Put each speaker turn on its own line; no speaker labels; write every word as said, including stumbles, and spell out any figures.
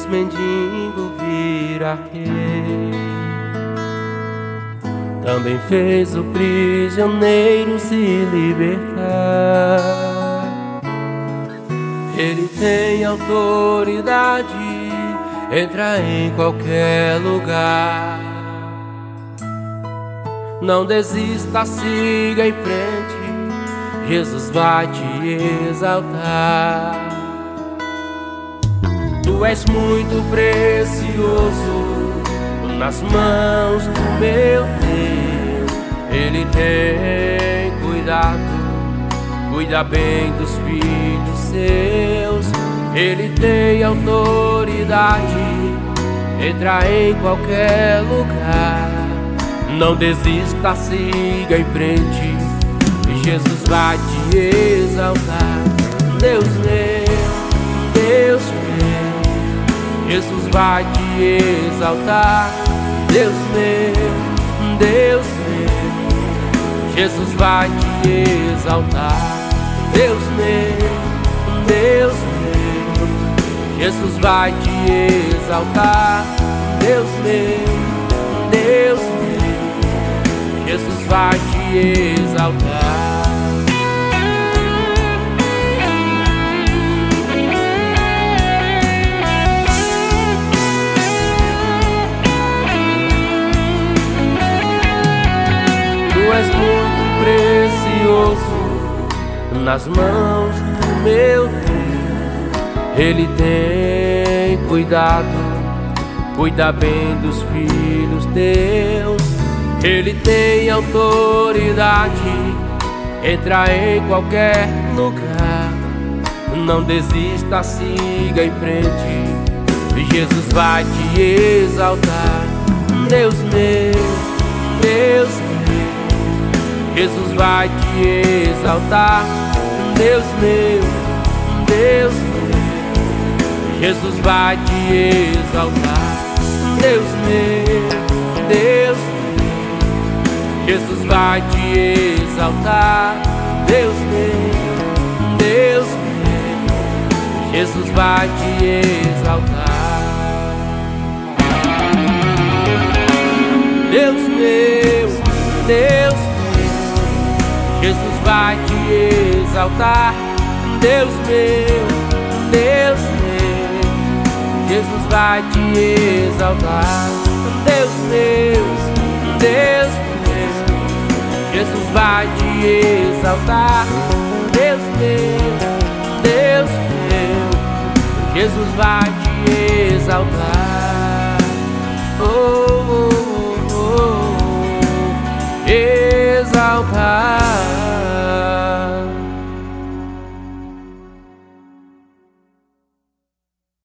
mendigo vira rei. Também fez o prisioneiro se libertar. Ele tem autoridade, entra em qualquer lugar. Não desista, siga em frente, Jesus vai te exaltar. Tu és muito precioso nas mãos do meu Deus. Ele tem cuidado, cuida bem dos filhos seus. Ele tem autoridade, entra em qualquer lugar. Não desista, siga em frente, Jesus vai te exaltar. Deus meu, Deus meu, Jesus vai te exaltar. Deus meu, Deus meu, Jesus vai te exaltar. Deus meu, Deus meu, Jesus vai te exaltar. Deus meu, Deus meu, Jesus vai te exaltar. Tu és muito precioso nas mãos do meu Deus. Ele tem cuidado, cuida bem dos filhos teus. Ele tem autoridade, entra em qualquer lugar. Não desista, siga em frente, Jesus vai te exaltar. Deus meu, Deus meu, Jesus vai te exaltar. Deus meu, Deus meu, Jesus vai te exaltar. Deus meu, Deus meu, Jesus vai te exaltar. Deus meu, Deus meu, Jesus vai te exaltar. Deus meu, Deus meu, Jesus vai te exaltar. Deus meu, Deus meu, Jesus vai te exaltar. Deus meu, Deus meu, Jesus vai te exaltar. Deus meu, Deus meu, Jesus vai te exaltar. Oh, oh, oh, oh, exaltar.